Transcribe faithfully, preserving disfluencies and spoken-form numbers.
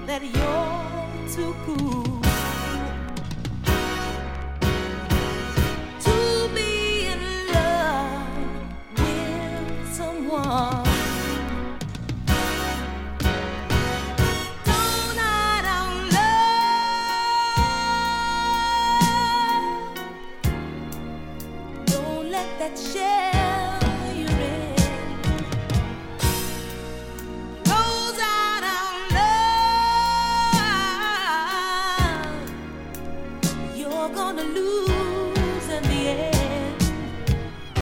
that you're too cool to be in love with someone. Don't hide our love. Don't let that shell you're in close out our love. You're gonna lose.